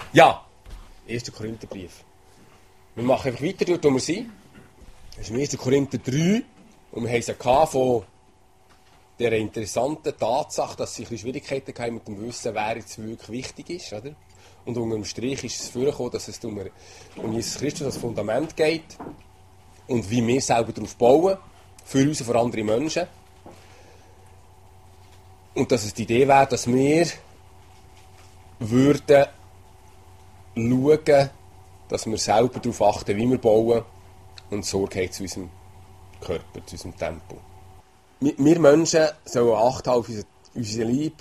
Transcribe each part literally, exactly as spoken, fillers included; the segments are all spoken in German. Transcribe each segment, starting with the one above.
Ja, erster Korintherbrief. Wir machen einfach weiter, dort wo wir sind. Das ist im ersten Korinther drei. Und wir haben es von dieser interessanten Tatsache, dass sie ein bisschen Schwierigkeiten haben mit dem Wissen, wer jetzt wirklich wichtig ist. Oder? Und unter dem Strich ist es vorgekommen, dass es um, um Jesus Christus als Fundament geht. Und wie wir selber darauf bauen. Für uns und für andere Menschen. Und dass es die Idee wäre, dass wir würden schauen, dass wir selber darauf achten, wie wir bauen und Sorge haben zu unserem Körper, zu unserem Tempo. Wir Menschen sollen Acht haben auf unser Leib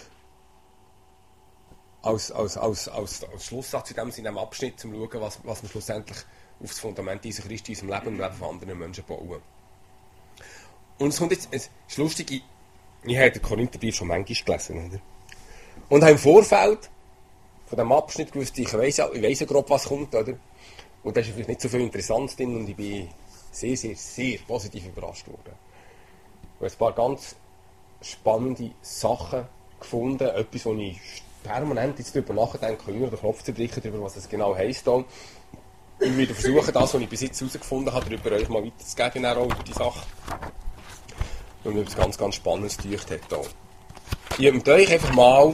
als, als, als, als, als Schlusssatz in dem Sinne, in diesem Abschnitt, um zu schauen, was, was wir schlussendlich auf das Fundament Jesus Christi in unserem Leben und im Leben von anderen Menschen bauen. Und es kommt jetzt, es ist lustig, ich, ich habe den Korintherbrief schon manchmal gelesen, oder? Und habe im Vorfeld von diesem Abschnitt gewusst, ich weiss, ich weiss ja grob, was kommt, oder? Und da ist vielleicht nicht so viel Interessantes drin und ich bin sehr, sehr, sehr positiv überrascht worden. Ich habe ein paar ganz spannende Sachen gefunden, etwas, wo ich permanent jetzt darüber nachdenke, über den Knopf zu drücken, darüber, was das genau heisst. Ich werde versuchen, das, was ich bis jetzt herausgefunden habe, darüber euch mal weiterzugeben, auch über die Sache. Und mir etwas ganz, ganz Spannendes gedacht hat. Ich habe mit euch einfach mal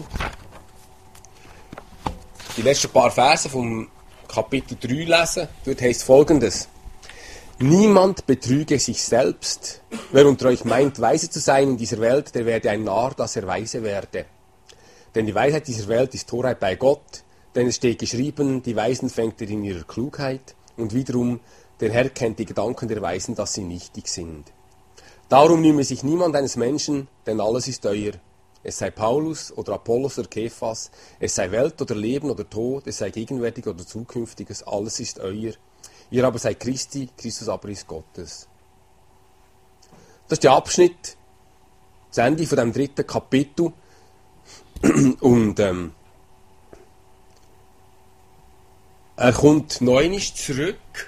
die letzten paar Verse vom Kapitel drei lesen. Dort heisst Folgendes: Niemand betrüge sich selbst. Wer unter euch meint, weise zu sein in dieser Welt, der werde ein Narr, dass er weise werde. Denn die Weisheit dieser Welt ist Torheit bei Gott, denn es steht geschrieben, die Weisen fängt er in ihrer Klugheit, und wiederum, der Herr kennt die Gedanken der Weisen, dass sie nichtig sind. Darum nehme sich niemand eines Menschen, denn alles ist euer. Es sei Paulus oder Apollos oder Kephas, es sei Welt oder Leben oder Tod, es sei gegenwärtig oder zukünftiges, alles ist euer. Ihr aber seid Christi, Christus aber ist Gottes. Das ist der Abschnitt, das Ende von dem dritten Kapitel. Und ähm, er kommt neunisch zurück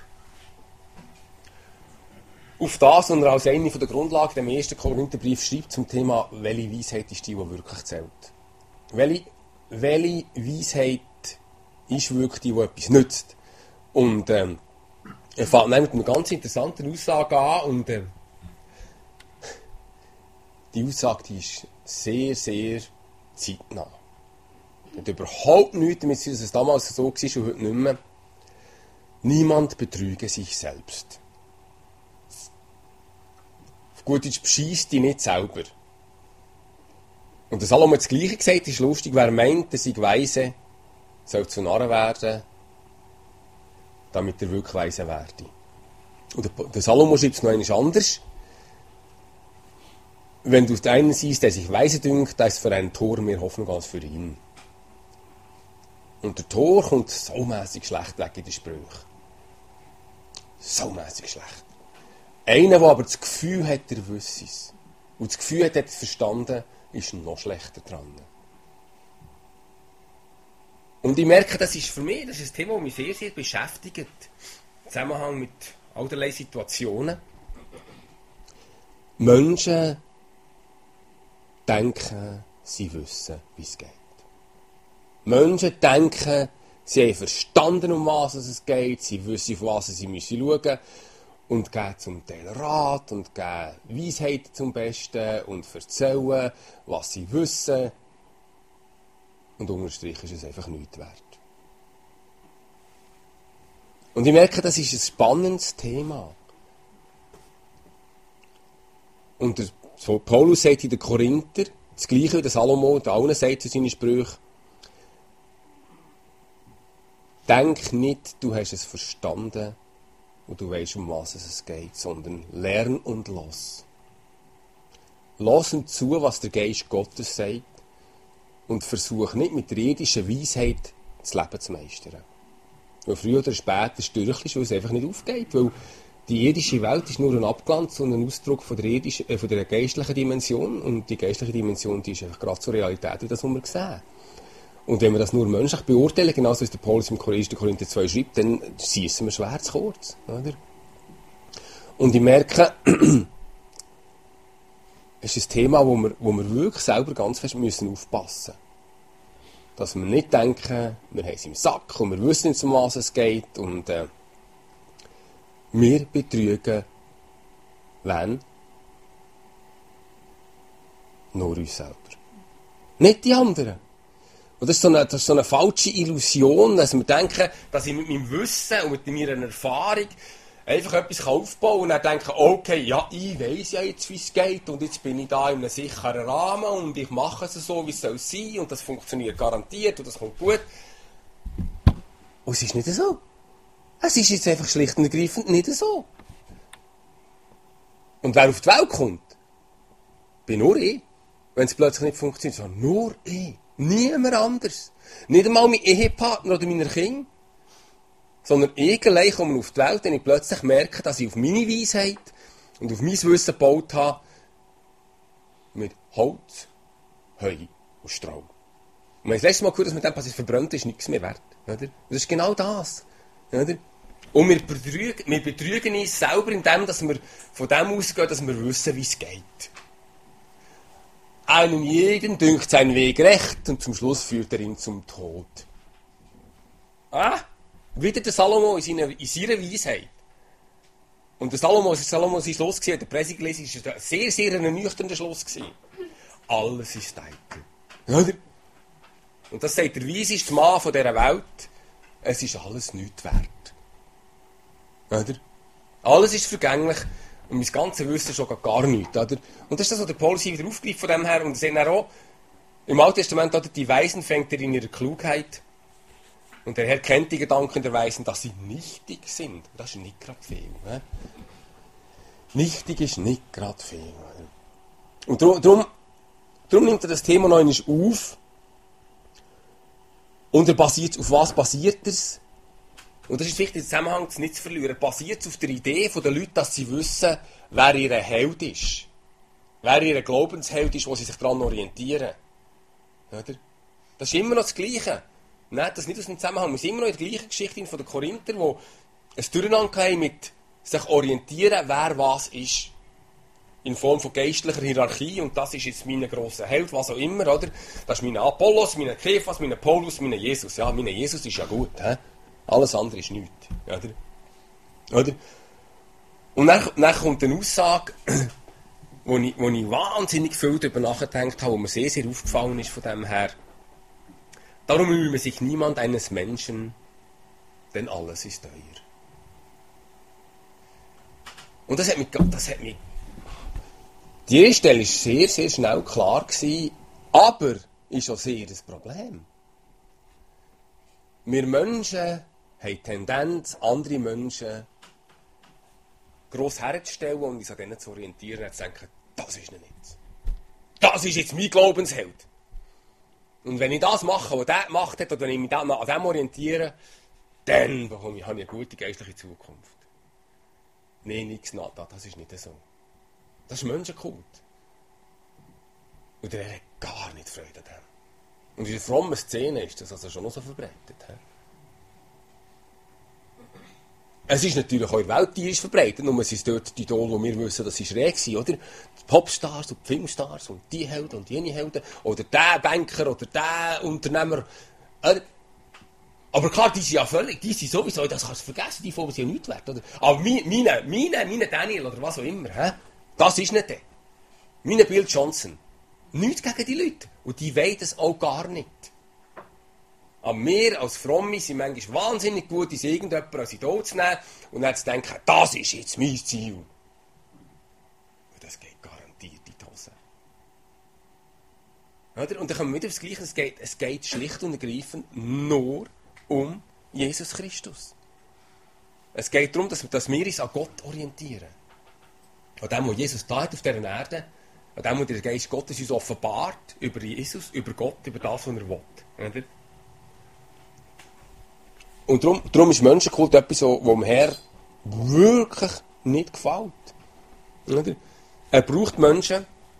auf das, und er als eine der Grundlagen im ersten Korintherbrief schreibt zum Thema, welche Weisheit ist die, die wirklich zählt. Welche, welche Weisheit ist wirklich die, die etwas nützt. Und ähm, er fängt mit einer ganz interessanten Aussage an, und äh, die Aussage die ist sehr, sehr zeitnah. Hat überhaupt nichts damit zu tun, dass es damals so war und heute nicht mehr. Niemand betrüge sich selbst. Auf gut Deutsch, bescheisse dich nicht selber. Und der Salomo das Gleiche gesagt, ist lustig, wer meint, er sei weise, soll zu Narren werden, damit er wirklich weise werde. Und der, der Salomo schreibt es noch einmal anders. Wenn du einen siehst, der sich weise dünkt, da ist für einen Tor mehr Hoffnung als für ihn. Und der Tor kommt so mässig schlecht weg in den Sprüchen. So mässig schlecht. Einer, der aber das Gefühl hat, er wüsste es, und das Gefühl hat, er hat es verstanden, ist noch schlechter dran. Und ich merke, das ist für mich das ist ein Thema, das mich sehr, sehr beschäftigt. Im Zusammenhang mit allerlei Situationen. Menschen denken, sie wissen, wie es geht. Menschen denken, sie haben verstanden, um was es geht, sie wissen, auf was sie schauen müssen und geben zum Teil Rat und geben Weisheit zum Besten und erzählen, was sie wissen. Und unterm Strich ist es einfach nichts wert. Und ich merke, das ist ein spannendes Thema. Und der Paulus sagt in den Korinther, das Gleiche wie der Salomo, der allen sagt zu seinen Sprüchen: Denk nicht, du hast es verstanden und du weißt, um was es geht, sondern lern und lass. Lass ihm zu, was der Geist Gottes sagt, und versuch nicht mit der irdischen Weisheit das Leben zu meistern. Weil früher oder später stürchst du, weil es einfach nicht aufgeht, weil die irdische Welt ist nur ein Abglanz und ein Ausdruck von der, irdischen, äh, von der geistlichen Dimension, und die geistliche Dimension die ist einfach gerade zur Realität, wie das, was wir sehen. Und wenn wir das nur menschlich beurteilen, genauso wie der Paulus im ersten Korinther zwei schreibt, dann schiessen wir schwer zu kurz. Oder? Und ich merke, es ist ein Thema, wo wir, wo wir wirklich selber ganz fest müssen aufpassen müssen. dass wir nicht denken, wir haben es im Sack und wir wissen nicht, um was es geht. Und äh, wir betrügen, wenn? Nur uns selber. Nicht die anderen. Und das ist, so eine, das ist so eine falsche Illusion, dass wir denken, dass ich mit meinem Wissen und mit meiner Erfahrung einfach etwas aufbauen kann und dann denken, okay, ja, ich weiss ja jetzt, wie es geht und jetzt bin ich da in einem sicheren Rahmen und ich mache es so, wie es soll sein und das funktioniert garantiert und das kommt gut. Und es ist nicht so. Es ist jetzt einfach schlicht und ergreifend nicht so. Und wer auf die Welt kommt, bin nur ich. Wenn es plötzlich nicht funktioniert, sondern nur ich. Niemand anders. Nicht einmal mein Ehepartner oder meine Kinder. Sondern ich allein komme auf die Welt, wenn ich plötzlich merke, dass ich auf meine Weisheit und auf mein Wissen gebaut habe, mit Holz, Heu und Stroh. Und wenn ich das letzte Mal gehört, dass mit dem passiert, verbrannt ist, nichts mehr wert. Oder? Das ist genau das. Oder? Und wir betrügen, wir betrügen uns selber, indem dass wir von dem ausgehen, dass wir wissen, wie es geht. Einem jeden dünkt sein Weg recht und zum Schluss führt er ihn zum Tod. Ah, wieder der Salomo in seiner, in seiner Weisheit. Und der Salomo, der Salomo sein Schluss gewesen, der Presse gelesen, ist ein sehr, sehr ernüchternder Schluss gewesen. Alles ist eitel. Oder? Und das sagt der weiseste Mann von dieser Welt. Es ist alles nichts wert. Oder? Alles ist vergänglich. Und mein ganzes Wissen schon gar nichts. Oder? Und das ist das, was der Paulus hier wieder aufgreift von dem her. Und sehen auch, im Alten Testament, oder, die Weisen fängt er in ihrer Klugheit. Und der Herr kennt die Gedanken der Weisen, dass sie nichtig sind. Das ist nicht gerade viel. Ne? Nichtig ist nicht gerade viel. Oder? Und darum, darum, darum nimmt er das Thema noch einmal auf. Und er basiert, auf was basiert es? Und das ist wichtig, den Zusammenhang nicht zu verlieren. Basiert es auf der Idee der Leute, dass sie wissen, wer ihr Held ist. Wer ihr Glaubensheld ist, wo sie sich daran orientieren. Oder? Das ist immer noch das Gleiche. Nein, das nicht aus dem Zusammenhang. Wir sind immer noch in der gleichen Geschichte von den Korinther, wo es Durcheinander haben mit sich orientieren, wer was ist. In Form von geistlicher Hierarchie. Und das ist jetzt mein grosser Held, was auch immer. Oder? Das ist mein Apollos, mein Kephas, mein Paulus, mein Jesus. Ja, mein Jesus ist ja gut. He? Alles andere ist nichts. Oder? Oder? Und dann, dann kommt eine Aussage, wo ich, wo ich wahnsinnig viel darüber nachgedacht habe, wo mir sehr, sehr aufgefallen ist von dem her. Darum rühme sich niemand eines Menschen, denn alles ist teuer. Und das hat mich, das hat mich, die erste Stelle war sehr, sehr schnell klar gewesen, aber ist auch sehr das Problem. Wir Menschen haben die Tendenz, andere Menschen gross herzustellen und uns an denen zu orientieren und zu denken, das ist nicht. Das ist jetzt mein Glaubensheld. Und wenn ich das mache, was der gemacht hat, oder wenn ich mich an dem orientiere, dann bekomme ich, habe ich eine gute geistliche Zukunft. Nein, nichts nada, das ist nicht so. Das ist Menschenkult. Und der hat gar nicht Freude an dem. Und in der frommen Szene ist das also schon noch so verbreitet. He? Es ist natürlich auch in der Welt tierisch verbreitet, nur es ist dort die Idole, wo wir wissen, dass sie schräg sind, oder? Die Popstars und die Filmstars und die Helden und jene Helden, oder der Banker oder der Unternehmer. Aber klar, die sind ja völlig, die sind sowieso, das kannst du vergessen, die sind ja nichts wert, oder? Aber meine, meine, meine Daniel oder was auch immer, he? Das ist nicht der. Meine Bill Johnson. Nichts gegen die Leute. Und die wollen das auch gar nicht. Aber wir als Fromme sind manchmal wahnsinnig gut, uns irgendjemanden als Idol zu nehmen und dann zu denken, das ist jetzt mein Ziel. Und das geht garantiert in die Hose. Oder? Und dann kommen wir wieder aufs Gleiche. Es geht, es geht schlicht und ergreifend nur um Jesus Christus. Es geht darum, dass, dass wir uns an Gott orientieren. An dem, was Jesus da hat auf dieser Erde, an dem, was der Geist Gottes uns offenbart, über Jesus, über Gott, über das, was er will. Oder? Und darum, darum ist Menschenkult etwas, was dem Herr wirklich nicht gefällt. Oder? Er braucht Menschen,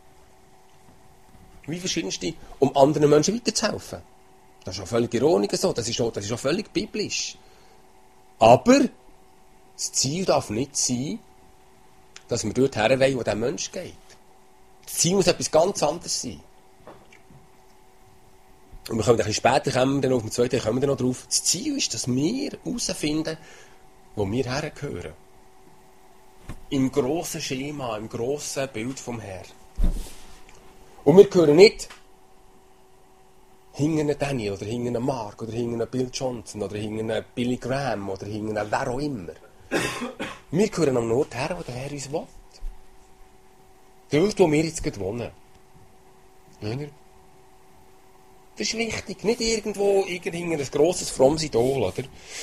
wie verschiedenste, um anderen Menschen weiterzuhelfen. Das ist auch völlig ironisch so, das ist auch, das ist auch völlig biblisch. Aber das Ziel darf nicht sein, dass wir dort her wollen, wo der Mensch geht. Das Ziel muss etwas ganz anderes sein. und wir kommen ein bisschen später, kommen wir dann auf dem zweiten, kommen wir dann noch drauf, das Ziel ist, dass wir herausfinden, wo wir hergehören. Im grossen Schema, im grossen Bild vom Herrn. Und wir gehören nicht hinter einen Daniel oder hinter einen Mark oder hinter einen Bill Johnson oder hinter einen Billy Graham oder hinter einen wer auch immer. Wir gehören am Ort her, wo der Herr uns will. Dort, wo wir jetzt gerade wohnen. Oder? Das ist wichtig. Nicht irgendwo hinter ein grosses, frommes Idol, oder?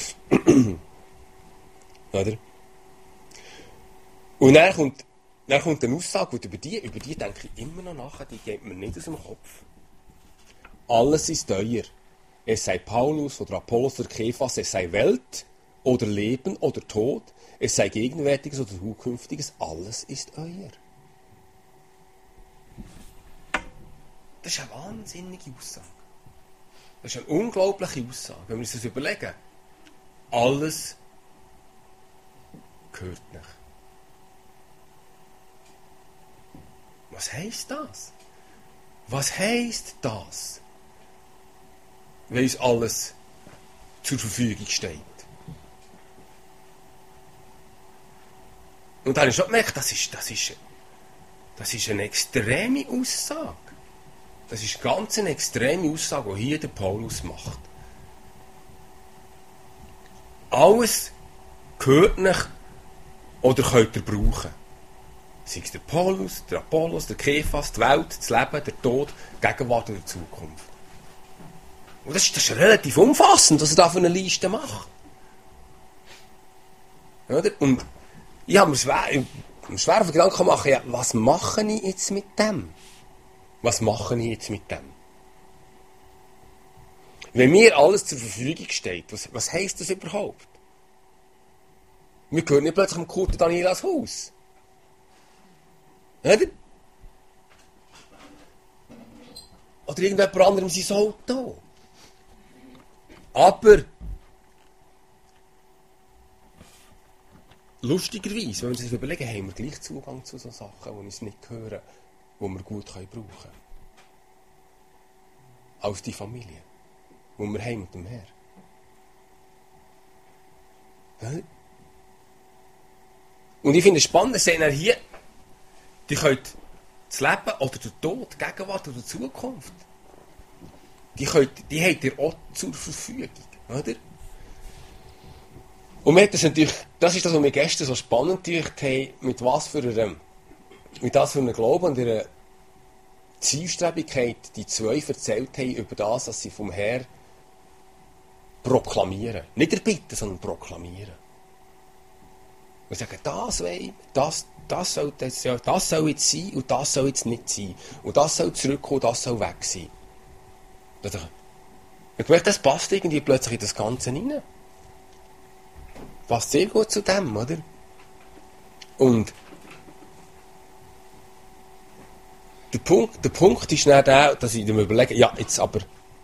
Oder? Und dann kommt, dann kommt eine Aussage, und über die, über die denke ich immer noch nach, die geht mir nicht aus dem Kopf. Alles ist euer. Es sei Paulus oder Apollos oder Kephas, es sei Welt oder Leben oder Tod, es sei Gegenwärtiges oder Zukünftiges, alles ist euer. Das ist eine wahnsinnige Aussage. Das ist eine unglaubliche Aussage, wenn wir uns das überlegen. Alles gehört nicht. Was heisst das? Was heisst das? Wenn uns alles zur Verfügung steht. Und dann habe ich schon gemerkt, das ist, das ist, das ist eine extreme Aussage. Das ist ganz eine extreme Aussage, die hier der Paulus macht. Alles gehört nicht oder könnt ihr brauchen. Sei es der Paulus, der Apollos, der Kephas, die Welt, das Leben, der Tod, die Gegenwart oder die Zukunft. Und das ist, das ist relativ umfassend, was er da für eine Liste macht. Oder? Und ich habe mir schwer, schwer auf den Gedanken gemacht, ja, was mache ich jetzt mit dem? Was mache ich jetzt mit dem? Wenn mir alles zur Verfügung steht, was, was heisst das überhaupt? Wir gehören nicht plötzlich dem Kurt Daniel ans Haus. Oder? Oder irgendjemand anderem sein Auto. Aber lustigerweise, wenn wir uns das überlegen, haben wir gleich Zugang zu so Sachen, die uns nicht gehören, die wir gut brauchen können. Als die Familie, die wir haben mit dem Herrn. Und ich finde es spannend, dass er hier, die können das Leben oder der Tod, die Gegenwart oder die Zukunft, die, können, die habt ihr auch zur Verfügung. Oder? Und mir hat das, natürlich, das ist das, was wir gestern so spannend gemacht haben, mit was für einem, mit was für einem Glauben und einer Zielstrebigkeit die zwei erzählt haben über das, was sie vom Herrn proklamieren. Nicht erbitten, sondern proklamieren. Wir sagen, das will, das, das, soll, das, das soll jetzt sein und das soll jetzt nicht sein. Und das soll zurückkommen, das soll weg sein. Ich merke, das passt irgendwie plötzlich in das Ganze rein. Passt sehr gut zu dem, oder? Und der Punkt, der Punkt ist dann der, dass ich mir überlege, ja, jetzt aber,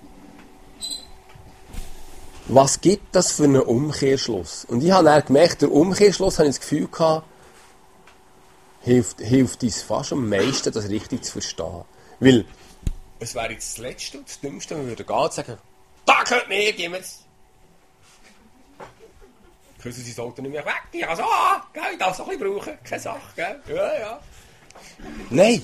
was gibt das für einen Umkehrschluss? Und ich habe dann gemerkt, der Umkehrschluss, habe ich das Gefühl gehabt, hilft, hilft uns fast am meisten, das richtig zu verstehen. Weil, es wäre jetzt das Letzte und das Dümmste, wenn wir würden gehen und sagen, da gehört mir, gib mir's. Können Sie sein Auto nicht mehr weg? Ja, so, gell, ich darf es noch ein bisschen brauchen. Keine Sache, gell? Ja, ja. Nein.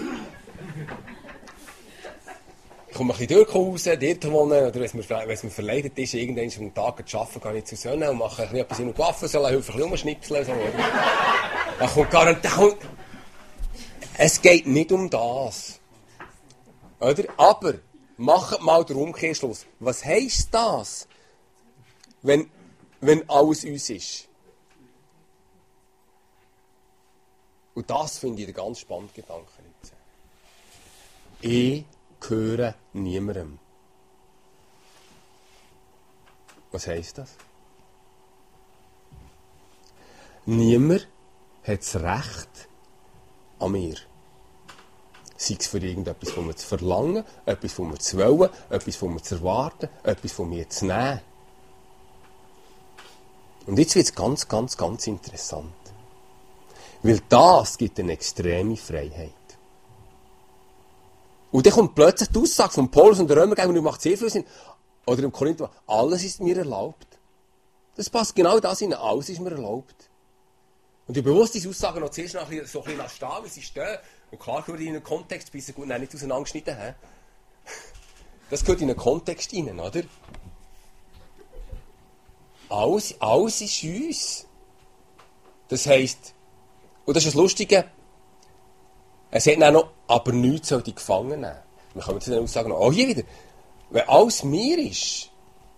Ich komme ein bisschen durch raus, dort wohnen, oder wenn es mir, wenn es mir verleidet ist, irgendwann am Tag zu arbeiten, gehe ich zu Söhnen und mache ein bisschen etwas in den Waffen, soll helfen, ein bisschen umschnipseln. So. Da kommt gar nicht, da kommt... Es geht nicht um das. Oder? Aber, macht mal den Umkehrschluss. Was heisst das, wenn, wenn alles uns ist? Und das finde ich den ganz spannenden Gedanken. Ich gehöre niemandem. Was heisst das? Niemand hat das Recht an mir. Sei es für irgendetwas von mir zu verlangen, etwas von mir zu wollen, etwas von mir zu erwarten, etwas von mir zu nehmen. Und jetzt wird es ganz, ganz, ganz interessant. Weil das gibt eine extreme Freiheit. Und dann kommt plötzlich die Aussage von Paulus und der Römer gegenüber, macht sehr viel Sinn. Oder im Korinther, alles ist mir erlaubt. Das passt genau das hinein, alles ist mir erlaubt. Und ich bewusst diese Aussagen noch zuerst noch so ein bisschen stehen, wie sie stehen. Und klar gehört in einen Kontext, bis sie gut nicht auseinandergeschnitten haben. Das gehört in einen Kontext hinein, oder? Alles, alles ist uns. Das heisst, und das ist das Lustige, es hat dann noch, aber nichts soll die gefangen nehmen. Wir können zu den Aussagen noch, oh hier wieder, wenn alles mir ist,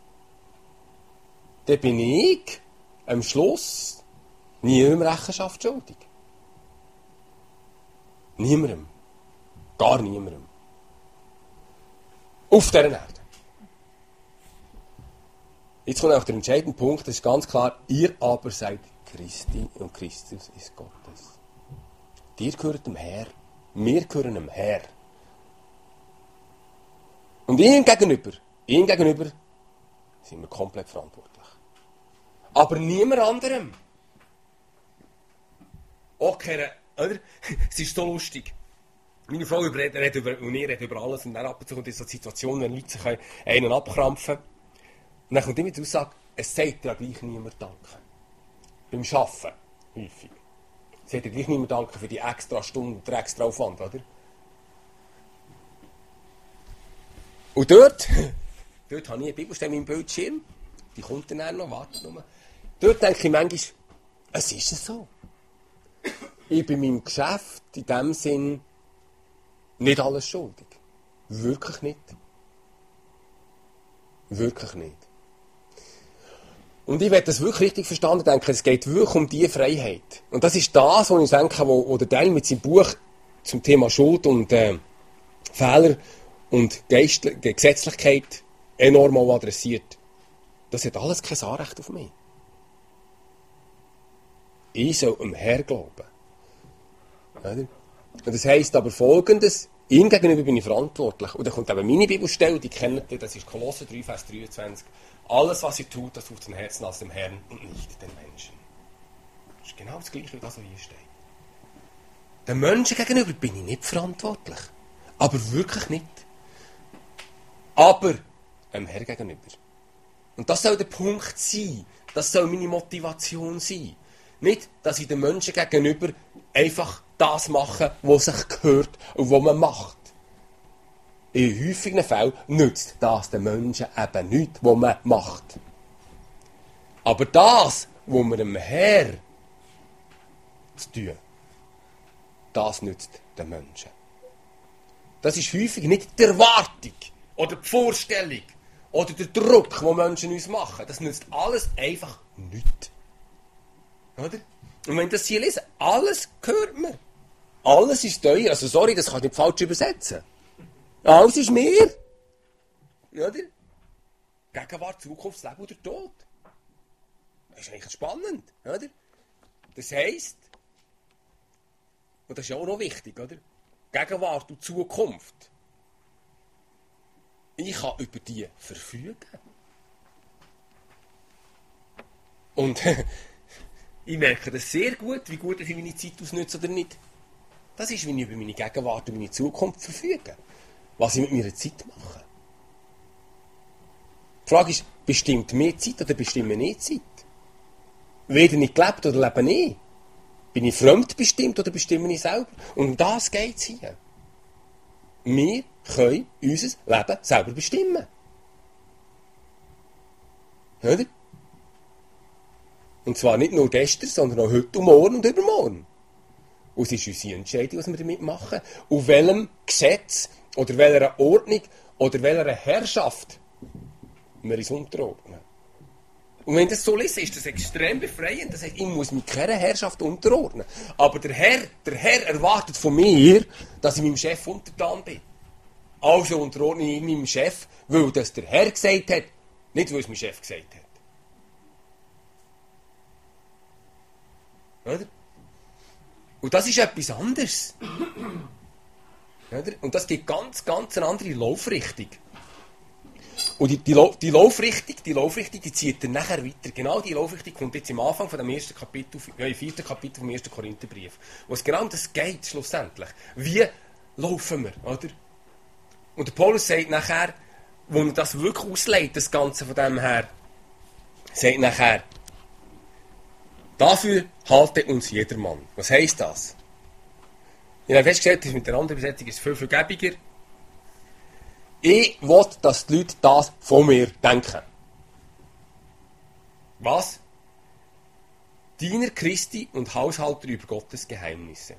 dann bin ich am Schluss niemandem Rechenschaft schuldig. Niemandem. Gar niemandem. Auf dieser Erde. Jetzt kommt auch der entscheidende Punkt, das ist ganz klar, ihr aber seid Christi und Christus ist Gottes. Dir gehört dem Herr, wir gehören dem Herr. Und ihm gegenüber, ihm gegenüber sind wir komplett verantwortlich. Aber niemand anderem. Okay, oder? Es ist so lustig. Meine Frau redet über, und ich rede über alles und dann ab und zu kommt in so eine Situation, wenn Leute sich einen abkrampfen. Und dann kommt immer die Aussage, es sagt ja gleich niemand Danke. Beim Arbeiten, häufig. Es sagt ja gleich niemand Danke für die extra Stunde und den extra Aufwand, oder? Und dort, dort habe ich eine Bibelstelle in meinem Bildschirm, die kommt dann auch noch, wartet nur. Dort denke ich manchmal, es ist so. Ich bin meinem Geschäft in dem Sinn nicht alles schuldig. Wirklich nicht. Wirklich nicht. Und ich werde das wirklich richtig verstanden denken, es geht wirklich um diese Freiheit. Und das ist das, was ich denke, wo, wo der Teil mit seinem Buch zum Thema Schuld und äh, Fehler und Geist, Gesetzlichkeit enorm auch adressiert. Das hat alles kein Anrecht auf mich. Ich soll dem Herr glauben. Und das heisst aber Folgendes, ihm gegenüber bin ich verantwortlich. Und dann kommt eben meine Bibelstelle, die kennt ihr, das ist Kolosser drei, Vers dreiundzwanzig. Alles, was ihr tut, das tut zum Herzen als dem Herrn und nicht den Menschen. Das ist genau das Gleiche, wie das, was hier steht. Den Menschen gegenüber bin ich nicht verantwortlich. Aber wirklich nicht. Aber dem Herrn gegenüber. Und das soll der Punkt sein. Das soll meine Motivation sein. Nicht, dass ich den Menschen gegenüber einfach das mache, was sich gehört und was man macht. In häufigen Fällen nützt das den Menschen eben nichts, was man macht. Aber das, was wir dem Herr zu tun, das nützt den Menschen. Das ist häufig nicht die Erwartung oder die Vorstellung oder der Druck, den Menschen uns machen. Das nützt alles einfach nichts. Oder? Und wenn ich das hier lese, alles gehört mir. Alles ist teuer. Also sorry, das kann ich nicht falsch übersetzen. Alles ist mir. Oder? Gegenwart, Zukunft, Leben oder Tod. Das ist eigentlich spannend. Oder? Das heisst, und das ist ja auch noch wichtig, oder? Gegenwart und Zukunft. Ich kann über die verfügen. Und ich merke das sehr gut, wie gut ich meine Zeit ausnutze oder nicht. Das ist, wenn ich über meine Gegenwart und meine Zukunft verfüge. Was ich mit meiner Zeit mache. Die Frage ist, bestimmt mir Zeit oder bestimmt mir Zeit? Werde ich gelebt oder lebe ich? Bin ich fremdbestimmt oder bestimme ich selber? Und um das geht es hier. Wir können unser Leben selber bestimmen. Oder? Und zwar nicht nur gestern, sondern auch heute und morgen und übermorgen. Und es ist unsere Entscheidung, was wir damit machen. Auf welchem Gesetz oder welcher Ordnung oder welcher Herrschaft wir uns unterordnen. Und wenn das so ist, ist das extrem befreiend. Das heißt, ich muss mich keiner Herrschaft unterordnen. Aber der Herr, der Herr erwartet von mir, dass ich meinem Chef untertan bin. Also unterordne ich meinem Chef, weil das der Herr gesagt hat, nicht weil es mein Chef gesagt hat. Oder? Und das ist etwas anderes. Oder? Und das gibt ganz, ganz eine andere Laufrichtung. Und die, die, die Laufrichtung, die Laufrichtung, die zieht dann nachher weiter. Genau die Laufrichtung kommt jetzt im Anfang von dem ersten Kapitel, ja, im vierten Kapitel vom ersten Korintherbrief. Wo es genau um das geht, schlussendlich. Wie laufen wir, oder? Und der Paulus sagt nachher, wo er das wirklich auslegt, das Ganze von dem her, sagt nachher, dafür halte uns jedermann. Was heisst das? Ich habe festgestellt, mit der anderen Übersetzung ist es viel, viel gäbiger. Ich will, dass die Leute das von mir denken. Was? Diener Christi und Haushalter über Gottes Geheimnisse.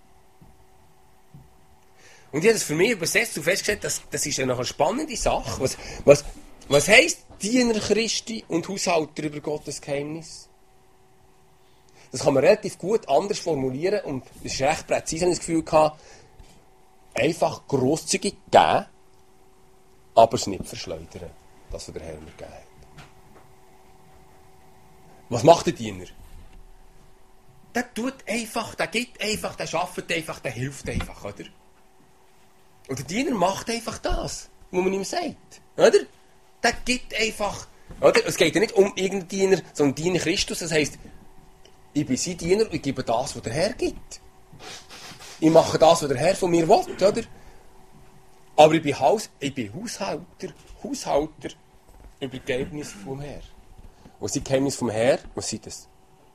Und ich habe das für mich übersetzt und festgestellt, dass, das ist eine spannende Sache. Was, was, was heisst Diener Christi und Haushalter über Gottes Geheimnis? Das kann man relativ gut anders formulieren und es ist recht präzise, habe ich das Gefühl gehabt, einfach grosszügig geben, aber es nicht verschleudern, das, was der Herr mir gegeben hat. Was macht der Diener? Der tut einfach, der gibt einfach, der arbeitet einfach, der hilft einfach, oder? Und der Diener macht einfach das, was man ihm sagt, oder? Der gibt einfach, oder? Es geht ja nicht um irgendeinen Diener, sondern Diener Christus, das heisst, ich bin sein Diener und ich gebe das, was der Herr gibt. Ich mache das, was der Herr von mir will, oder? Aber ich bin, Haus, ich bin Haushalter, Haushalter über die Geheimnisse vom Herrn. Was sind die Geheimnisse vom Herrn? Was sind das?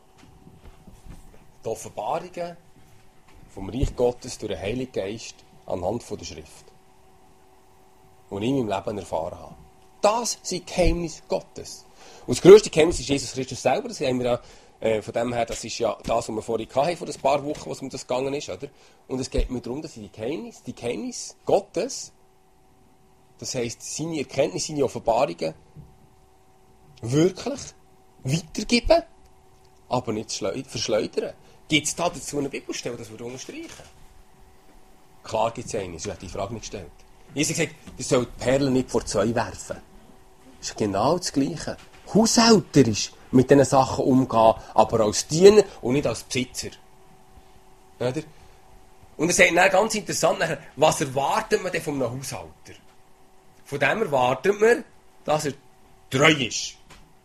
Die Offenbarungen vom Reich Gottes durch den Heiligen Geist anhand von der Schrift. Die ich in meinem Leben erfahren habe. Das sind die Geheimnisse Gottes. Und das grösste Geheimnis ist Jesus Christus selber. Das haben wir ja, äh, von dem her, das ist ja das, was wir vorhin hatten, vor ein paar Wochen, was um das gegangen ist. Oder? Und es geht mir darum, dass ich die Geheimnisse, die Geheimnisse Gottes, das heisst, seine Erkenntnisse, seine Offenbarungen, wirklich weitergeben, aber nicht verschleudern. Gibt es da dazu eine Bibelstelle, das wir unterstreichen? Klar gibt es eine, so hat die Frage nicht gestellt. Jesus hat gesagt, ihr sollt die Perlen nicht vor zwei werfen. Das ist genau das Gleiche. Haushälterisch mit diesen Sachen umgehen, aber als Diener und nicht als Besitzer. Oder? Und er sagt dann ganz interessant, nachher, was erwartet man denn von einem Haushalter? Von dem erwartet man, dass er treu ist.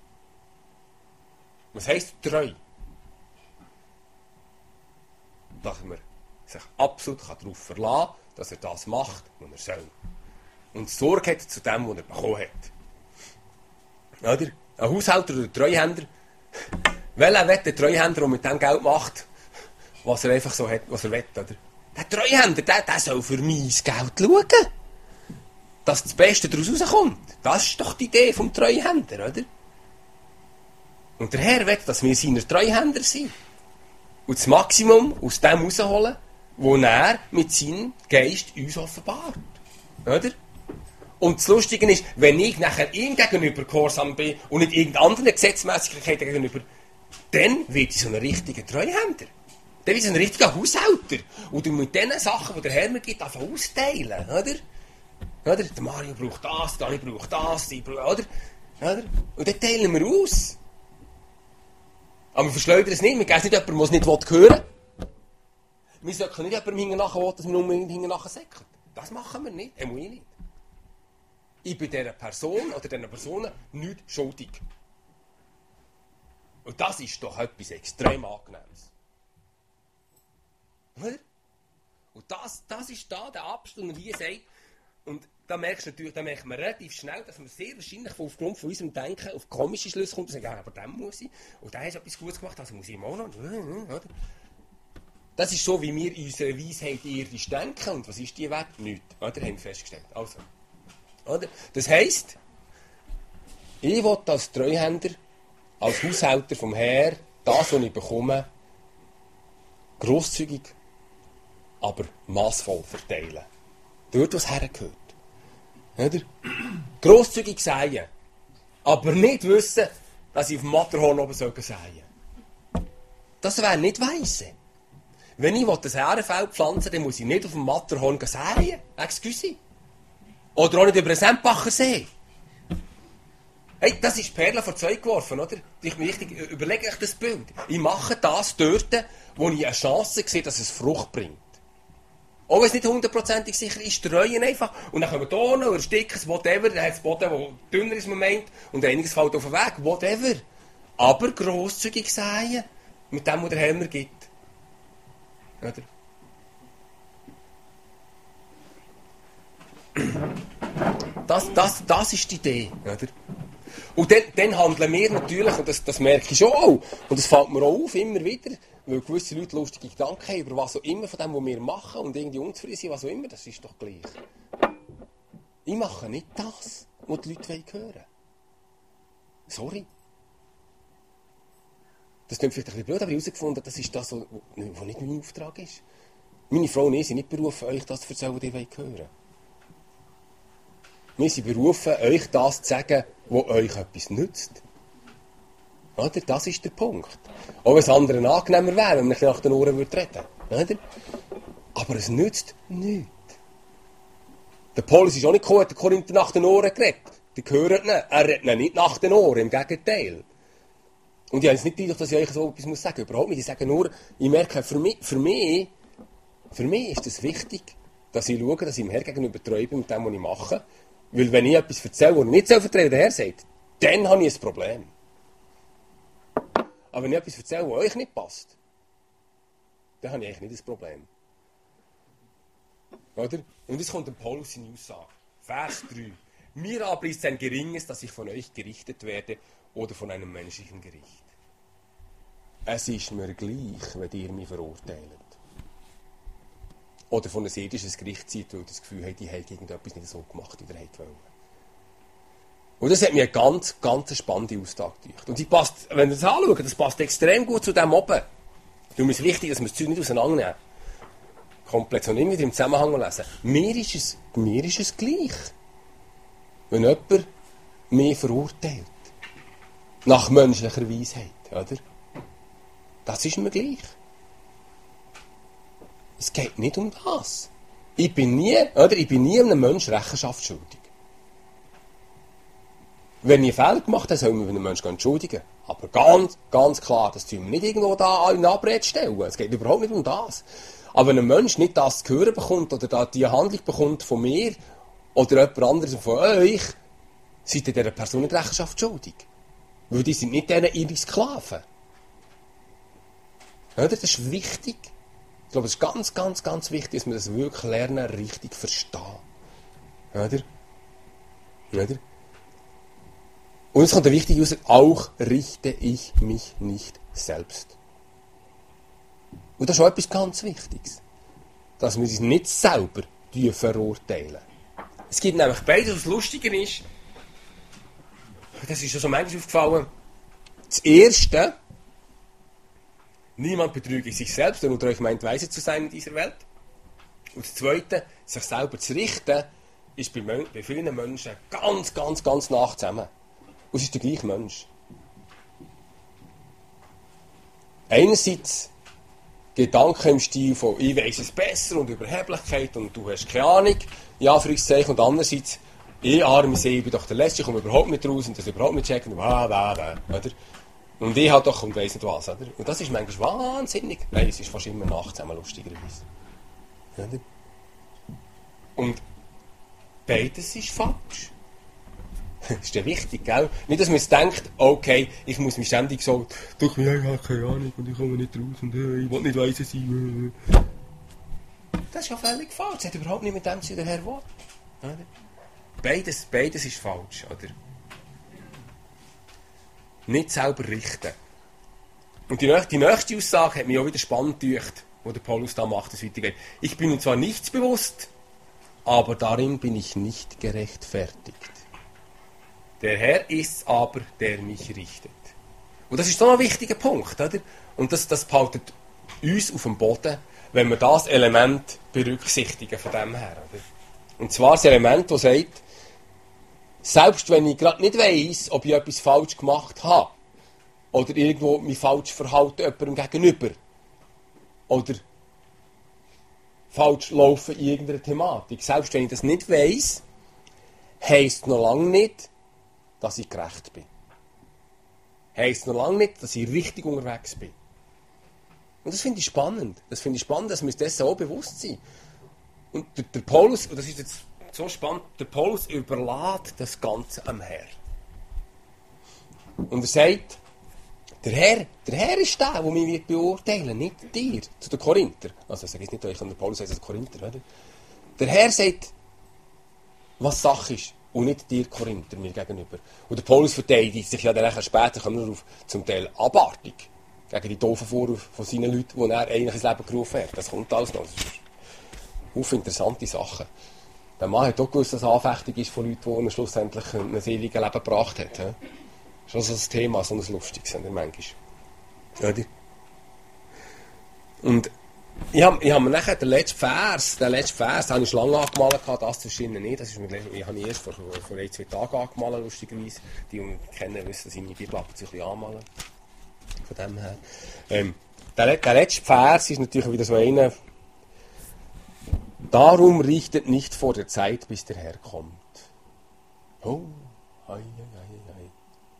Was heisst treu? Dass man sich absolut darauf verlassen kann, dass er das macht, was er soll. Und Sorge hat zu dem, was er bekommen hat. Oder? Ein Haushalter oder ein Treuhänder, welcher will der Treuhänder, der mit dem Geld macht, was er einfach so hat, was er will, oder? Der Treuhänder, der, der soll für mein Geld schauen, dass das Beste daraus rauskommt. Das ist doch die Idee vom Treuhänder, oder? Und der Herr will, dass wir seine Treuhänder sind. Und das Maximum aus dem rausholen, wo er mit seinem Geist uns offenbart. Oder? Und das Lustige ist, wenn ich nachher ihm gegenüber gehorsam bin und nicht irgendeiner anderen Gesetzmäßigkeit gegenüber, dann wird ich so ein richtiger Treuhänder. Dann wird ich so ein richtiger Haushälter. Und du mit den Sachen, die der Herr mir gibt, einfach austeilen. Oder? Oder? Der Mario braucht das, der Dani braucht das, ich brauche, oder? Oder? Und dann teilen wir aus. Aber wir verschleudern es nicht, wir geben es nicht jemandem, der es nicht hören will. Wir sollten nicht jemandem hinten nachher will, dass wir unbedingt hinten nachher säckeln. Das machen wir nicht, einmal ich nicht. Ich bin dieser Person oder diesen Personen nicht schuldig. Und das ist doch etwas extrem Angenehmes. Oder? Und das, das ist da der Abstand, den er hier sagt. Und da merkst du natürlich, da merkt man relativ schnell, dass man sehr wahrscheinlich aufgrund von unserem Denken auf komische Schlüsse kommt und sagt, ja, aber dem muss ich. Und der hat etwas Gutes gemacht, also muss ich ihm auch noch. Oder? Das ist so, wie wir in unserer Weisheit irdisch denken. Und was ist die wert? Nichts. Oder? Haben wir festgestellt. Also. Oder? Das heisst, ich will als Treuhänder, als Haushälter vom Herr, das, was ich bekomme, grosszügig, aber massvoll verteilen. Dort, was hergehört. Oder? Grosszügig säen, aber nicht wissen, dass ich auf dem Matterhorn oben säen soll. Das wäre nicht weise. Wenn ich ein Ährenfeld pflanzen will, dann muss ich nicht auf dem Matterhorn säen. Excuse. Oder auch nicht über einen Sempacher See. Hey, das ist Perle vor zwei geworfen, oder? Ich mir richtig, überlege euch das Bild. Ich mache das dort, wo ich eine Chance sehe, dass es Frucht bringt. Auch wenn es nicht hundertprozentig sicher ist, streuen einfach. Und dann kommen Dornen oder Stickers, whatever. Dann hat es Boden, der dünner ist, man meint. Und einiges fällt auf den Weg, whatever. Aber grosszügig säen. Mit dem, was der Herr mir gibt. Oder? Das, das, das ist die Idee. Oder? Und dann, dann handeln wir natürlich, und das, das merke ich schon auch, und das fällt mir auch auf, immer wieder, weil gewisse Leute lustige Gedanken haben über was auch immer von dem, was wir machen und irgendwie unzufrieden sind, was auch immer, das ist doch gleich. Ich mache nicht das, was die Leute hören wollen. Sorry. Das klingt vielleicht ein bisschen blöd, aber ich habe herausgefunden, das ist das, was nicht mein Auftrag ist. Meine Frau und ich sind nicht berufen, euch das zu erzählen, was ihr hören wollt. Wir sind berufen, euch das zu sagen, was euch etwas nützt. Oder? Das ist der Punkt. Auch wenn es anderen angenehmer wäre, wenn man nach den Ohren reden würde. Oder? Aber es nützt nichts. Der Paulus ist auch nicht gekommen, hat der Korinther nach den Ohren geredet. Die hören ihn. Er redet ihn nicht nach den Ohren, im Gegenteil. Und ich habe jetzt nicht gedacht, dass ich euch so etwas sagen muss. Überhaupt nicht. Ich sage nur, ich merke, für mich, für mich, für mich ist es wichtig, dass ich schaue, dass ich dem Herrn gegenüber treu bin mit dem, was ich mache. Weil wenn ich etwas erzähle, was ich nicht so vertraue, der Herr sagt, dann habe ich ein Problem. Aber wenn ich etwas erzähle, was euch nicht passt, dann habe ich eigentlich nicht ein Problem. Oder? Und jetzt kommt der Paulus in die Aussage. Vers drei. Mir aber ist ein Geringes, dass ich von euch gerichtet werde oder von einem menschlichen Gericht. Es ist mir gleich, wenn ihr mich verurteilt. Oder von einem irdischen Gericht zieht, weil ihr das Gefühl habt, ich habe irgendetwas nicht so gemacht, wie ihr wollt. Und das hat mir eine ganz, ganz spannende Aussage gedacht. Und die passt, wenn ihr das anschaut, das passt extrem gut zu dem oben. Darum ist es wichtig, dass wir das Zeug nicht auseinandernehmen. Komplett, sondern immer wieder im Zusammenhang lesen. Mir ist es, mir ist es gleich. Wenn jemand mich verurteilt. Nach menschlicher Weisheit, oder? Das ist mir gleich. Es geht nicht um das. Ich bin nie, oder? Ich bin nie einem Menschen Rechenschaft schuldig. Wenn ich einen Fehler gemacht habe, soll man einen Menschen entschuldigen. Aber ganz, ganz klar, das tun wir nicht irgendwo da in Abrede stellen. Es geht überhaupt nicht um das. Aber wenn ein Mensch nicht das zu hören bekommt oder da die Handlung bekommt von mir oder jemand anderes von euch, seid ihr dieser Person nicht Rechenschaft schuldig. Weil die sind nicht denen ihre Sklaven. Oder? Das ist wichtig. Ich glaube, es ist ganz, ganz, ganz wichtig, dass wir das wirklich lernen, richtig verstehen. Oder? Oder? Und es kommt der wichtige Aussage, auch richte ich mich nicht selbst. Und das ist auch etwas ganz Wichtiges. Dass wir uns nicht selber verurteilen. Es gibt nämlich beides, was lustiger ist. Das ist schon so manchmal aufgefallen. Das Erste, niemand betrüge sich selbst, der unter euch meint, weise zu sein in dieser Welt. Und das Zweite, sich selber zu richten, ist bei, bei vielen Menschen ganz, ganz, ganz nah zusammen. Und es ist der gleiche Mensch. Einerseits Gedanken im Stil von ich weiss es besser und Überheblichkeit und du hast keine Ahnung, in Anführungszeichen, und andererseits ich arme See, ich bin doch der Letzte, ich komme überhaupt nicht raus und das überhaupt nicht checken und ah, ah, ah, oder? Und ich halt doch und weiss nicht was, oder? Und das ist manchmal wahnsinnig. Nein, es ist fast immer nachts zusammen, lustigerweise. Oder? Und beides ist falsch. Das ist ja wichtig, gell? Nicht, dass man jetzt denkt, okay, ich muss mich ständig so, doch, ich habe keine Ahnung und ich komme nicht raus und äh, ich will nicht weise sein. Das ist ja völlig falsch. Das hat überhaupt nicht mit dem zu tun, der Herr will. Oder? Beides, beides ist falsch, oder? Nicht selber richten. Und die, die nächste Aussage hat mich auch wieder spannend gedacht, wo der Paulus da macht, es weitergeht. Ich bin mir zwar nichts bewusst, aber darin bin ich nicht gerechtfertigt. Der Herr ist aber, der mich richtet. Und das ist so ein wichtiger Punkt, oder? Und das, das behaltet uns auf dem Boden, wenn wir das Element berücksichtigen von dem her, oder? Und zwar das Element, das sagt, selbst wenn ich gerade nicht weiss, ob ich etwas falsch gemacht habe, oder irgendwo mich falsch verhalte jemandem gegenüber, oder falsch laufen in irgendeiner Thematik, selbst wenn ich das nicht weiss, heisst noch lange nicht, dass ich gerecht bin. Heisst noch lange nicht, dass ich richtig unterwegs bin. Und das finde ich spannend. Das finde ich spannend, dass wir uns dessen auch bewusst sind. Und der, der Paulus, und das ist jetzt so spannend, der Paulus überlässt das Ganze am Herr. Und er sagt, der Herr, der Herr ist der, der mich beurteilen wird, nicht dir, zu den Korinther. Also ich sage jetzt nicht euch, sondern der Paulus sagt es den Korinther, oder? Der Herr sagt, was Sache ist. Und nicht dir, Korinther, mir gegenüber. Und der Paulus verteidigt sich ja dann später, kommen wir auf zum Teil abartig gegen die doofen Vorwürfe von seinen Leuten, die er eigentlich ins Leben gerufen hat. Das kommt alles noch. Das ist auf interessante Sachen. Der Mann hat auch gewusst, dass es Anfechtung ist von Leuten, die ihn schlussendlich ein ewiges Leben gebracht haben. Das ist schon so ein Thema, so ein lustiges, manchmal. Oder? Und ich habe ich hab mir nachher den letzten Vers, den letzten Vers, den habe ich schon lange angemalt, das zu Schienen nicht. Das ist mir, ich habe ihn erst vor, vor ein, zwei Tagen angemalt, lustigerweise. Die, die mich kennen, wissen, dass ich meine Bibel ab und zu ein bisschen anmalen. Von dem her. Ähm, der, der letzte Vers ist natürlich wieder so einer. Darum richtet nicht vor der Zeit, bis der Herr kommt. Oh, hei, hei, hei, hei.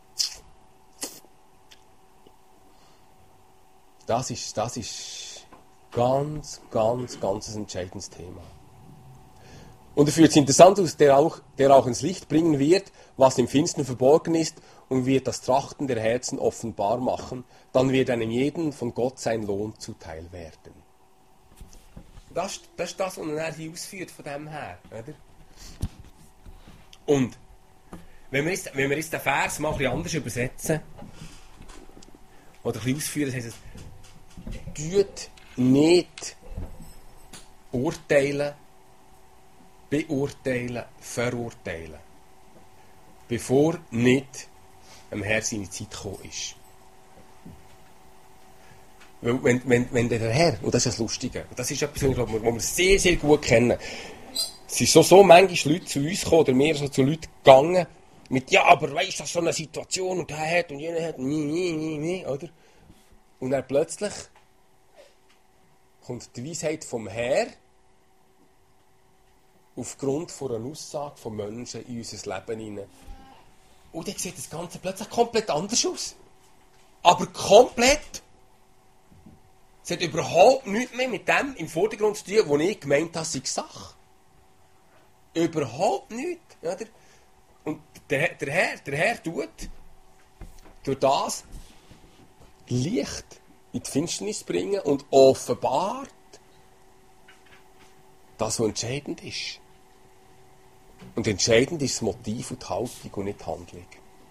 Das ist, das ist ganz, ganz, ganz ein entscheidendes Thema. Und er führt es interessant aus, der auch, der auch ins Licht bringen wird, was im Finstern verborgen ist, und wird das Trachten der Herzen offenbar machen. Dann wird einem jeden von Gott sein Lohn zuteil werden. Das, das ist das, was er hier ausführt von dem her. Oder? Und wenn wir, jetzt, wenn wir jetzt den Vers mal ein bisschen anders übersetzen, oder ein bisschen ausführen, das heisst es, tut nicht urteilen, beurteilen, verurteilen, bevor nicht dem Herr seine Zeit gekommen ist. Wenn, wenn, wenn der Herr, und das ist das Lustige, und das ist etwas, was wir, wir sehr, sehr gut kennen, es sind so, so manchmal Leute zu uns gekommen, oder mehr so zu Leuten gegangen, mit, ja, aber weisst du, das ist so eine Situation, und der hat, und jener hat, nie, nie, nie, nie, oder? Und dann plötzlich kommt die Weisheit vom Herr aufgrund von einer Aussage von Menschen in unser Leben hinein. Und dann sieht das Ganze plötzlich komplett anders aus. Aber komplett. Es hat überhaupt nichts mehr mit dem im Vordergrund zu tun, wo ich gemeint habe, sei Sache. Überhaupt nichts. Oder? Und der, der, Herr, der Herr tut durch das Licht in die Finsternis bringen und offenbart das, was entscheidend ist. Und entscheidend ist das Motiv und die Haltung und nicht die Handlung.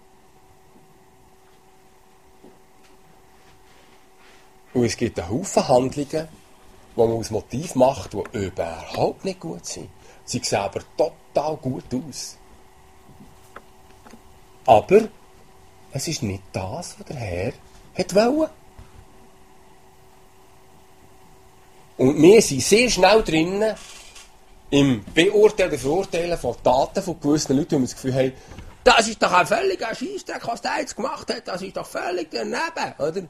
Und es gibt einen Haufen Handlungen, die man aus Motiv macht, die überhaupt nicht gut sind. Sie sehen aber total gut aus. Aber es ist nicht das, was der Herr hat wollen. Und wir sind sehr schnell drinnen im Beurteilen oder Verurteilen von Taten von gewissen Leuten, die das Gefühl haben, das ist doch ein völliger Scheissdreck, was der jetzt gemacht hat, das ist doch völlig daneben, oder?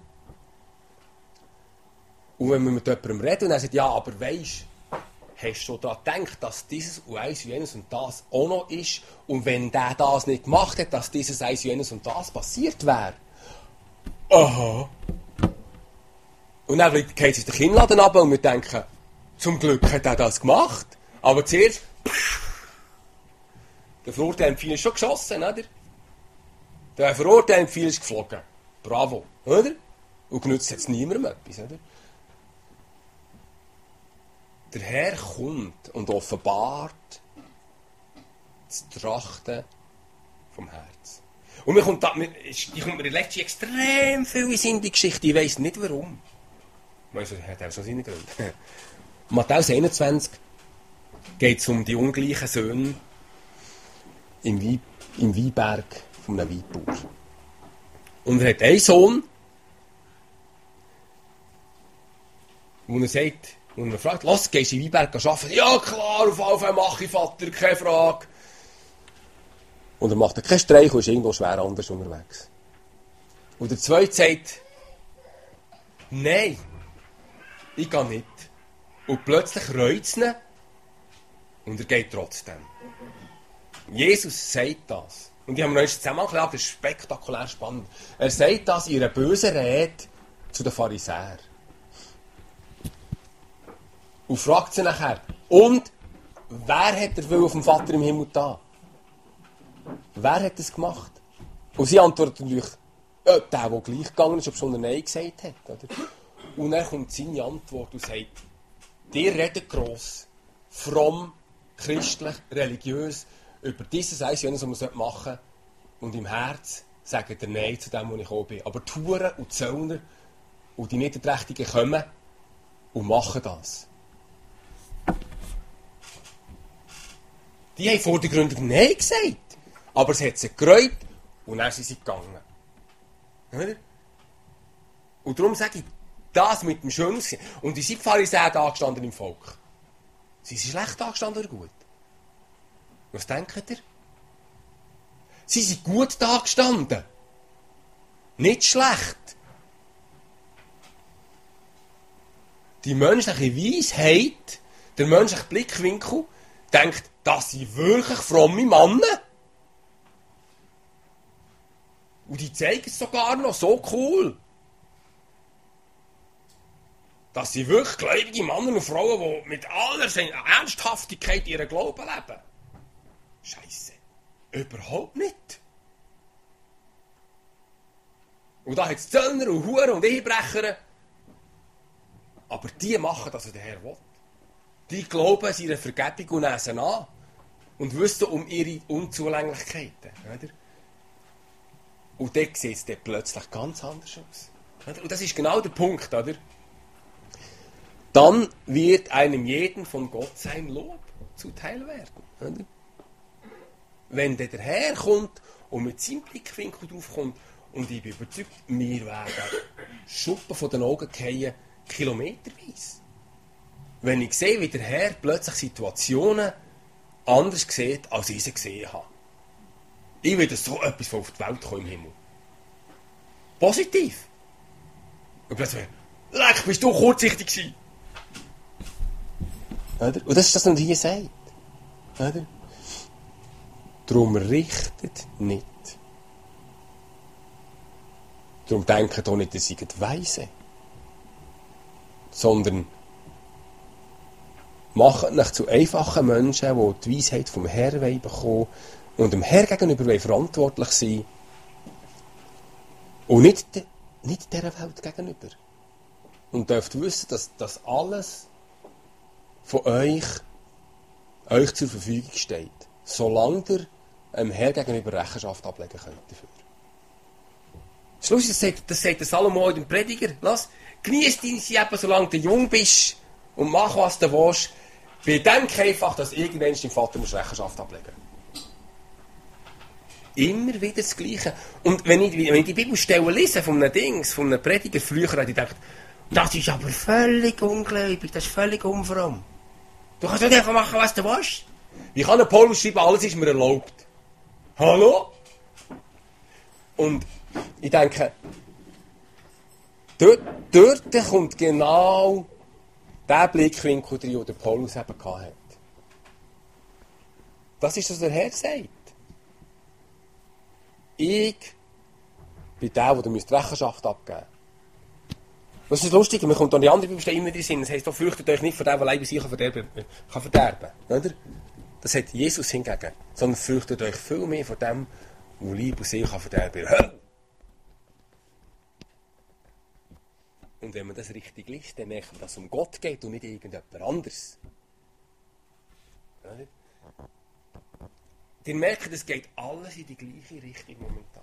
Und wenn wir mit jemandem reden und er sagt, ja, aber weisst, hast du schon daran gedacht, dass dieses und eins, jenes und das auch noch ist, und wenn der das nicht gemacht hat, dass dieses eins, jenes und das passiert wäre? Aha. Und dann geht es den Kinnladen runter und wir denken, zum Glück hat er das gemacht. Aber zuerst, pff, der Verurteilungsempfehl ist schon geschossen, oder? Der Verurteilungsempfehl ist geflogen. Bravo, oder? Und genützt jetzt niemandem etwas, oder? Der Herr kommt und offenbart das Trachten vom Herz. Und mir kommt, da, mir, ich kommt mir letztens extrem viel in die Geschichte. Ich weiss nicht warum. Weißt du, hat auch schon seine Gründe. Matthäus einundzwanzig geht es um die ungleichen Söhne im, Weib, im Weinberg von einem Weinbauer. Und er hat einen Sohn, und er sagt, und er fragt, lass, gehst du in den Weinberg arbeiten? Ja klar, auf jeden Fall mache ich, Vater, keine Frage. Und er macht keinen Streich und ist irgendwo schwer anders unterwegs. Und der Zweite sagt, nein, ich gehe nicht. Und plötzlich reut es ihn und er geht trotzdem. Jesus sagt das. Und ich habe mir noch zusammen angeschaut, das ist spektakulär spannend. Er sagt das in einer bösen Rede zu den Pharisäern. Und fragt sie nachher, und wer hat der Wille auf dem Vater im Himmel da? Wer hat das gemacht? Und sie antwortet natürlich, äh, der, der gleich gegangen ist, ob schon er Nein gesagt hat. Oder? Und dann kommt seine Antwort und sagt, ihr redet gross, fromm, christlich, religiös, über dieses eins jenes, was man machen sollte, und im Herz sagt er Nein zu dem, wo ich gekommen bin. Aber die Huren und die Zöllner und die Niederträchtigen kommen und machen das. Die haben vordergründig Nein gesagt, aber es hat sie gereut und dann sind sie gegangen. Oder? Und darum sage ich, das mit dem Schönen. Und die sind Pharisäer angestanden im Volk. Sind sie schlecht angestanden oder gut? Was denkt ihr? Sie sind gut angestanden. Nicht schlecht. Die menschliche Weisheit, der menschliche Blickwinkel, denkt, das sind wirklich fromme Männer. Und die zeigen es sogar noch so cool. Das sind wirklich gläubige Männer und Frauen, die mit aller Ernsthaftigkeit ihren Glauben leben. Scheisse. Überhaupt nicht. Und da hat es Zöllner und Huren und Ehebrecher. Aber die machen das, was der Herr will. Die glauben seiner Vergebung und nehmen sie an. Und wissen um ihre Unzulänglichkeiten. Oder? Und dort sieht es dann plötzlich ganz anders aus. Oder? Und das ist genau der Punkt, oder? Dann wird einem jeden von Gott sein Lob zuteil werden. Oder? Wenn der Herr kommt und mit seinem Blickwinkel drauf kommt, und ich bin überzeugt, wir werden Schuppen von den Augen fallen, kilometerweise. Wenn ich sehe, wie der Herr plötzlich Situationen anders sieht, als ich sie gesehen habe. Ich will so etwas von auf die Welt kommen im Himmel. Positiv. Und plötzlich, leck, bist du kurzsichtig gewesen. Oder? Und das ist das, was er hier sagt. Oder? Darum richtet nicht. Darum denkt auch nicht, dass ihr weise, sondern macht euch zu einfachen Menschen, die die Weisheit vom Herrn bekommen und dem Herrn gegenüber verantwortlich sein und nicht, de, nicht dieser Welt gegenüber. Und dürft wissen, dass das alles von euch, euch zur Verfügung steht, solange ihr dem Herrn gegenüber Rechenschaft ablegen könnt dafür. Schluss, das sagt, das sagt der Salomo in dem Prediger. Lass, genieß dein Leben, solange du jung bist und mach, was du willst. Bedenke einfach, dass irgendwann dein Vater muss Rechenschaft ablegen. Immer wieder das Gleiche. Und wenn ich, wenn ich die Bibelstellen lese von einem Dings, von einem Prediger früher, habe ich gedacht, das ist aber völlig ungläubig, das ist völlig unfromm. Du kannst nicht einfach machen, was du willst. Wie kann ein Paulus schreiben, alles ist mir erlaubt? Hallo? Und ich denke, dort, dort kommt genau der Blickwinkel, den der Paulus eben hatte. Das ist, was der Herr sagt. Ich bin der, der Rechenschaft abgeben muss. Das ist lustig, man kommt an die andere Bibelstelle immer in den Sinn. Das heisst, doch, fürchtet euch nicht vor dem, der Leib in sich verderben kann. Verderben, oder? Das hat Jesus hingegen. Sondern fürchtet euch viel mehr vor dem, der Leib und Seele verderben kann. Und wenn man das richtig liest, dann merkt man, dass es um Gott geht und nicht irgendjemand anderes. Oder? Ihr merkt, es geht alles in die gleiche Richtung momentan.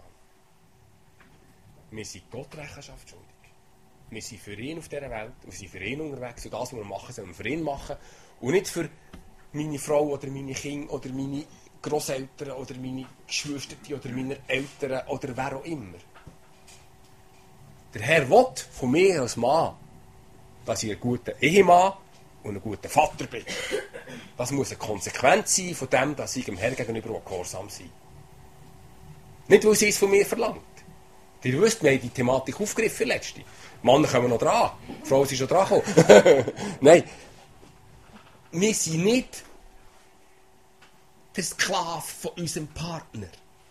Wir sind Gott Rechenschaft schuldig. Wir sind für ihn auf dieser Welt, wir sind für ihn unterwegs und das, was wir machen, sollen wir für ihn machen. Und nicht für meine Frau oder meine Kinder oder meine Grosseltern oder meine Geschwister oder meine Eltern oder wer auch immer. Der Herr will von mir als Mann, dass ich ein guter Ehemann und ein guter Vater bin. Das muss eine Konsequenz sein von dem, dass ich dem Herrn gegenüber gehorsam sein. Nicht, weil sie es von mir verlangt. Ihr wisst, wir haben die Thematik aufgegriffen letzte. Männer kommen noch dran, die Frau ist schon dran gekommen. Nein, wir sind nicht der Sklave von unserem Partner.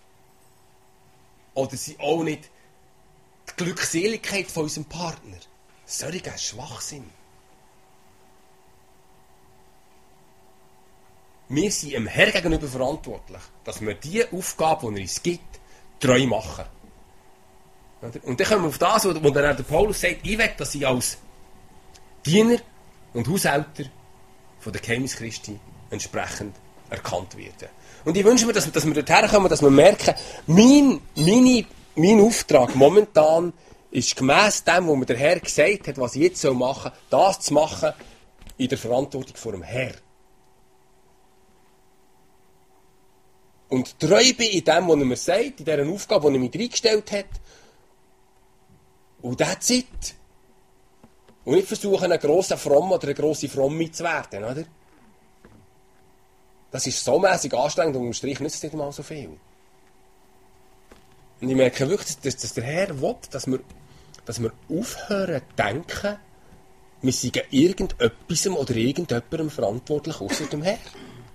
Oder sind auch nicht die Glückseligkeit von unserem Partner. Solch ein Schwachsinn. Wir sind dem Herrn gegenüber verantwortlich, dass wir die Aufgabe, die er uns gibt, treu machen. Und dann kommen wir auf das, wo dann der Paulus sagt, ich will, dass ich als Diener und Haushälter von der Geheimnis Christi entsprechend erkannt werden. Und ich wünsche mir, dass, dass wir dorthin kommen, dass wir merken, mein, meine, mein Auftrag momentan ist gemäss dem, was mir der Herr gesagt hat, was ich jetzt machen soll, das zu machen in der Verantwortung vor dem Herrn. Und treu bin in dem, was er mir sagt, in dieser Aufgabe, die er mir reingestellt hat. Und that's it. Und nicht versuchen, einen grossen Fromm oder eine grosse Fromme zu werden, oder? Das ist so mässig anstrengend und im Strich nützt es nicht mal so viel. Und ich merke wirklich, dass, dass der Herr will, dass wir, dass wir aufhören zu denken, wir seien irgendetwas oder irgendjemandem verantwortlich außer dem Herrn.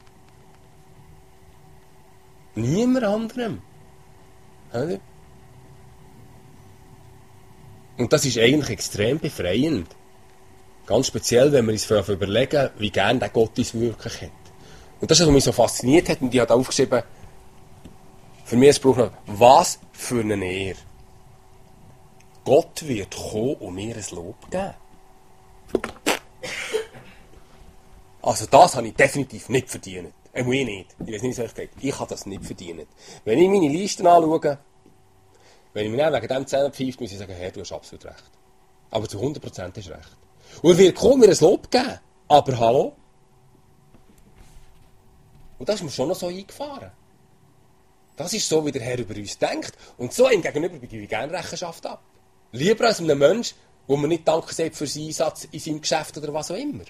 Niemand anderem. Oder? Und das ist eigentlich extrem befreiend. Ganz speziell, wenn wir uns überlegen, wie gern der Gott uns wirklich hat. Und das ist, was mich so fasziniert hat, und ich habe aufgeschrieben, für mich ist es was für eine Ehre. Gott wird kommen und mir ein Lob geben. Also das habe ich definitiv nicht verdient. Äh, ich nicht. Ich weiß nicht, wie es euch geht. Ich habe das nicht verdient. Wenn ich meine Listen anschaue, wenn ich mir wegen dem Zähne pfeift, muss ich sagen, hey, du hast absolut recht. Aber zu hundert Prozent hast du recht. Und er wird kommen, mir ein Lob geben. Aber hallo? Und das ist mir schon noch so eingefahren. Das ist so, wie der Herr über uns denkt. Und so ihm gegenüber gebe ich gerne Rechenschaft ab. Lieber als einem Menschen, wo man nicht Danke sagt für seinen Einsatz in seinem Geschäft oder was auch immer.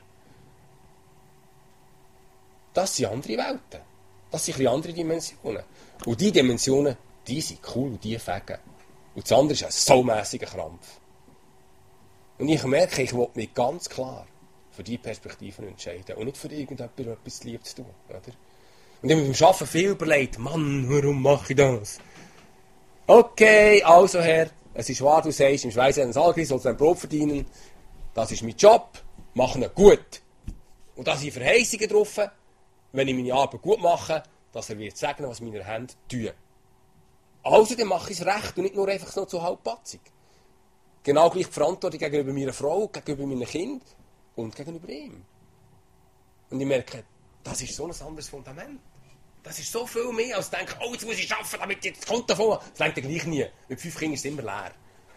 Das sind andere Welten. Das sind ein bisschen andere Dimensionen. Und diese Dimensionen, die sind cool und die fegen. Und das andere ist ein so mässiger Krampf. Und ich merke, ich will mich ganz klar für diese Perspektiven entscheiden und nicht für irgendjemandem etwas lieb zu tun. Oder? Und ich habe mir beim Arbeiten viel überlegt, Mann, warum mache ich das? Okay, also Herr, es ist wahr, du sagst, im Schweiß eines Algris sollst du ein Brot verdienen. Das ist mein Job, mach ihn gut. Und da sind Verheißungen drauf, wenn ich meine Arbeit gut mache, dass er wird sagen, was meine Hände tun. Also dann mache ich es recht und nicht nur einfach so zu halbpatzig. Genau gleich die Verantwortung gegenüber meiner Frau, gegenüber meinen Kindern und gegenüber ihm. Und ich merke, das ist so ein anderes Fundament. Das ist so viel mehr, als denken, oh, jetzt muss ich arbeiten, damit jetzt kommt davon. Das lenkt ja gleich nie. Mit fünf Kindern ist es immer leer.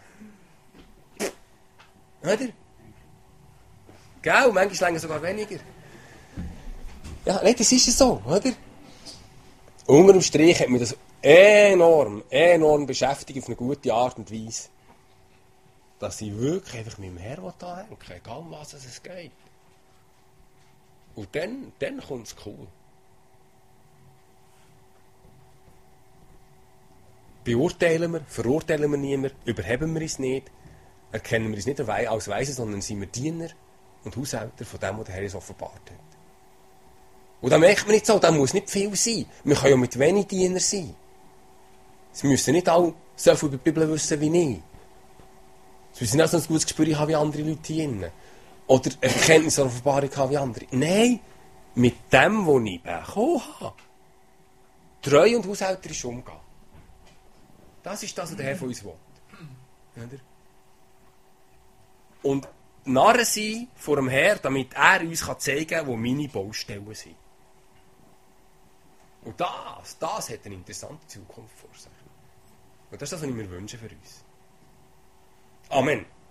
Oder? Gell, manchmal länger sogar weniger. Ja, nein, das ist es so, oder? Unter dem Strich hat mich das enorm, enorm beschäftigt auf eine gute Art und Weise. Dass ich wirklich einfach mit dem Herrn anhängen will, egal um was es geht. Und dann, dann kommt es cool. Beurteilen wir, verurteilen wir niemanden, überheben wir uns nicht, erkennen wir uns nicht als Weise, sondern sind wir Diener und Haushälter von dem, was der Herr uns offenbart hat. Und da merkt man nicht so, da muss nicht viel sein. Wir können ja mit wenig Diener sein. Sie müssen nicht alle so viel über die Bibel wissen wie ich. Sie müssen nicht so ein gutes Gespür haben wie andere Leute hier drin. Oder Erkenntnis oder Offenbarung haben wie andere. Nein, mit dem, was ich bekommen habe. Treu und haushälterisch umgehen. Das ist das, was der Herr von uns will. Oder? Und Narren sein vor dem Herr, damit er uns zeigen kann, wo meine Baustellen sind. Und das, das hat eine interessante Zukunft vor sich. Und das ist das, was ich mir wünsche für uns. Amen.